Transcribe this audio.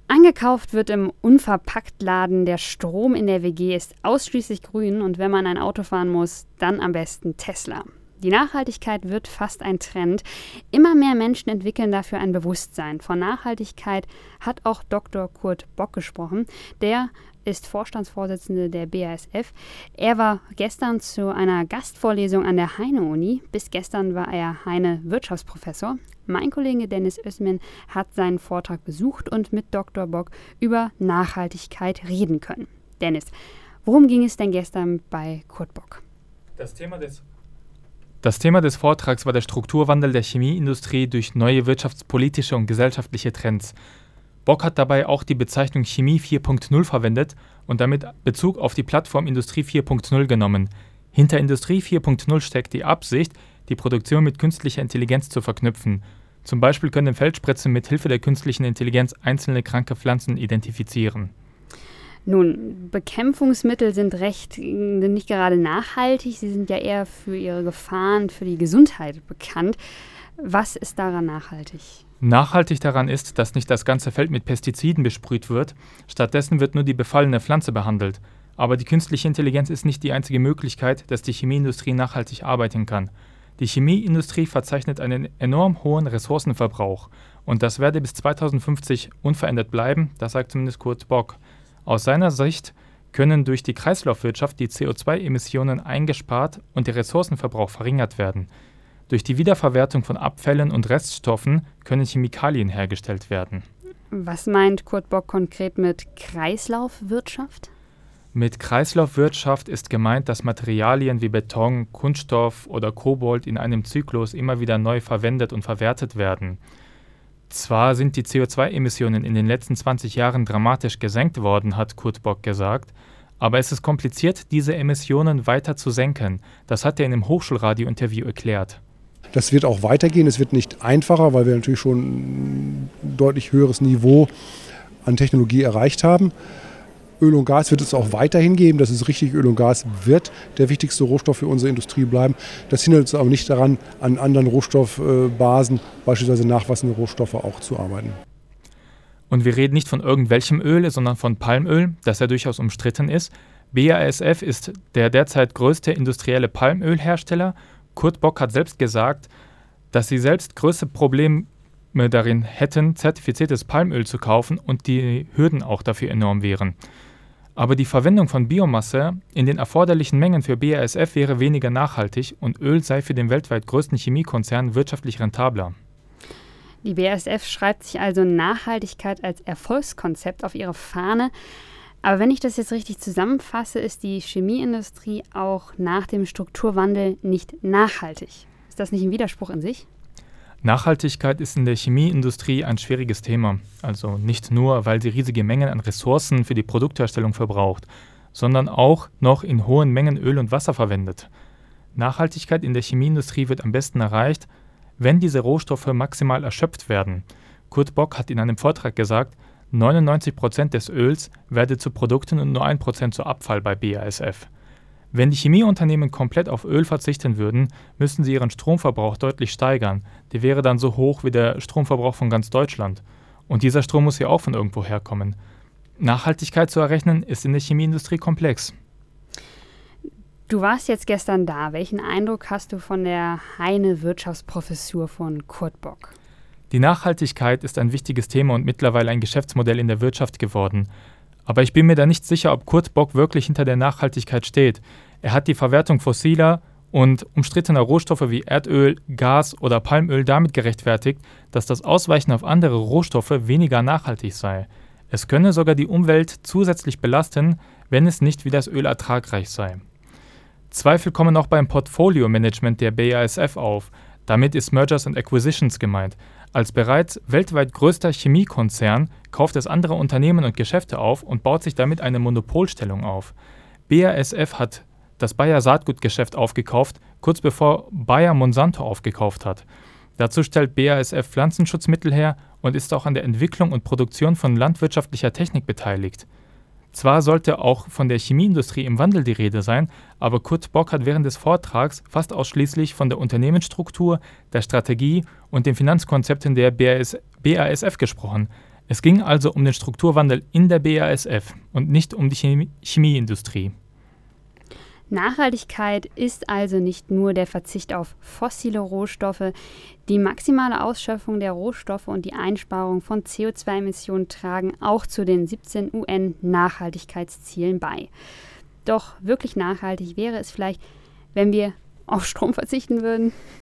Angekauft wird im Unverpacktladen, der Strom in der WG ist ausschließlich grün und wenn man ein Auto fahren muss, dann am besten Tesla. Die Nachhaltigkeit wird fast ein Trend. Immer mehr Menschen entwickeln dafür ein Bewusstsein. Von Nachhaltigkeit hat auch Dr. Kurt Bock gesprochen. Der ist Vorstandsvorsitzender der BASF. Er war gestern zu einer Gastvorlesung an der Heine-Uni. Bis gestern war er Heine-Wirtschaftsprofessor. Mein Kollege Dennis Özmen hat seinen Vortrag besucht und mit Dr. Bock über Nachhaltigkeit reden können. Dennis, worum ging es denn gestern bei Kurt Bock? Das Thema des Vortrags war der Strukturwandel der Chemieindustrie durch neue wirtschaftspolitische und gesellschaftliche Trends. Bock hat dabei auch die Bezeichnung Chemie 4.0 verwendet und damit Bezug auf die Plattform Industrie 4.0 genommen. Hinter Industrie 4.0 steckt die Absicht, die Produktion mit künstlicher Intelligenz zu verknüpfen. Zum Beispiel können Feldspritzen mit Hilfe der künstlichen Intelligenz einzelne kranke Pflanzen identifizieren. Nun, Bekämpfungsmittel sind nicht gerade nachhaltig, sie sind ja eher für ihre Gefahren für die Gesundheit bekannt. Was ist daran nachhaltig? Nachhaltig daran ist, dass nicht das ganze Feld mit Pestiziden besprüht wird, stattdessen wird nur die befallene Pflanze behandelt. Aber die künstliche Intelligenz ist nicht die einzige Möglichkeit, dass die Chemieindustrie nachhaltig arbeiten kann. Die Chemieindustrie verzeichnet einen enorm hohen Ressourcenverbrauch und das werde bis 2050 unverändert bleiben, das sagt zumindest Kurt Bock. Aus seiner Sicht können durch die Kreislaufwirtschaft die CO2-Emissionen eingespart und der Ressourcenverbrauch verringert werden. Durch die Wiederverwertung von Abfällen und Reststoffen können Chemikalien hergestellt werden. Was meint Kurt Bock konkret mit Kreislaufwirtschaft? Mit Kreislaufwirtschaft ist gemeint, dass Materialien wie Beton, Kunststoff oder Kobold in einem Zyklus immer wieder neu verwendet und verwertet werden. Zwar sind die CO2-Emissionen in den letzten 20 Jahren dramatisch gesenkt worden, hat Kurt Bock gesagt, aber es ist kompliziert, diese Emissionen weiter zu senken. Das hat er in einem Hochschulradio-Interview erklärt. Das wird auch weitergehen. Es wird nicht einfacher, weil wir natürlich schon ein deutlich höheres Niveau an Technologie erreicht haben. Öl und Gas wird es auch weiterhin geben. Das ist richtig, Öl und Gas wird der wichtigste Rohstoff für unsere Industrie bleiben. Das hindert uns aber nicht daran, an anderen Rohstoffbasen, beispielsweise nachwachsende Rohstoffe, auch zu arbeiten. Und wir reden nicht von irgendwelchem Öl, sondern von Palmöl, das ja durchaus umstritten ist. BASF ist der derzeit größte industrielle Palmölhersteller. Kurt Bock hat selbst gesagt, dass sie selbst größte Probleme darin hätten, zertifiziertes Palmöl zu kaufen und die Hürden auch dafür enorm wären. Aber die Verwendung von Biomasse in den erforderlichen Mengen für BASF wäre weniger nachhaltig und Öl sei für den weltweit größten Chemiekonzern wirtschaftlich rentabler. Die BASF schreibt sich also Nachhaltigkeit als Erfolgskonzept auf ihre Fahne. Aber wenn ich das jetzt richtig zusammenfasse, ist die Chemieindustrie auch nach dem Strukturwandel nicht nachhaltig. Ist das nicht ein Widerspruch in sich? Nachhaltigkeit ist in der Chemieindustrie ein schwieriges Thema. Also nicht nur, weil sie riesige Mengen an Ressourcen für die Produktherstellung verbraucht, sondern auch noch in hohen Mengen Öl und Wasser verwendet. Nachhaltigkeit in der Chemieindustrie wird am besten erreicht, wenn diese Rohstoffe maximal erschöpft werden. Kurt Bock hat in einem Vortrag gesagt, 99% des Öls werde zu Produkten und nur 1% zu Abfall bei BASF. Wenn die Chemieunternehmen komplett auf Öl verzichten würden, müssten sie ihren Stromverbrauch deutlich steigern. Der wäre dann so hoch wie der Stromverbrauch von ganz Deutschland. Und dieser Strom muss ja auch von irgendwo herkommen. Nachhaltigkeit zu errechnen ist in der Chemieindustrie komplex. Du warst jetzt gestern da. Welchen Eindruck hast du von der Heine-Wirtschaftsprofessur von Kurt Bock? Die Nachhaltigkeit ist ein wichtiges Thema und mittlerweile ein Geschäftsmodell in der Wirtschaft geworden. Aber ich bin mir da nicht sicher, ob Kurt Bock wirklich hinter der Nachhaltigkeit steht. Er hat die Verwertung fossiler und umstrittener Rohstoffe wie Erdöl, Gas oder Palmöl damit gerechtfertigt, dass das Ausweichen auf andere Rohstoffe weniger nachhaltig sei. Es könne sogar die Umwelt zusätzlich belasten, wenn es nicht wie das Öl ertragreich sei. Zweifel kommen auch beim Portfolio-Management der BASF auf. Damit ist Mergers and Acquisitions gemeint. Als bereits weltweit größter Chemiekonzern kauft es andere Unternehmen und Geschäfte auf und baut sich damit eine Monopolstellung auf. BASF hat das Bayer Saatgutgeschäft aufgekauft, kurz bevor Bayer Monsanto aufgekauft hat. Dazu stellt BASF Pflanzenschutzmittel her und ist auch an der Entwicklung und Produktion von landwirtschaftlicher Technik beteiligt. Zwar sollte auch von der Chemieindustrie im Wandel die Rede sein, aber Kurt Bock hat während des Vortrags fast ausschließlich von der Unternehmensstruktur, der Strategie und den Finanzkonzepten der BASF gesprochen. Es ging also um den Strukturwandel in der BASF und nicht um die Chemieindustrie. Nachhaltigkeit ist also nicht nur der Verzicht auf fossile Rohstoffe. Die maximale Ausschöpfung der Rohstoffe und die Einsparung von CO2-Emissionen tragen auch zu den 17 UN-Nachhaltigkeitszielen bei. Doch wirklich nachhaltig wäre es vielleicht, wenn wir auf Strom verzichten würden.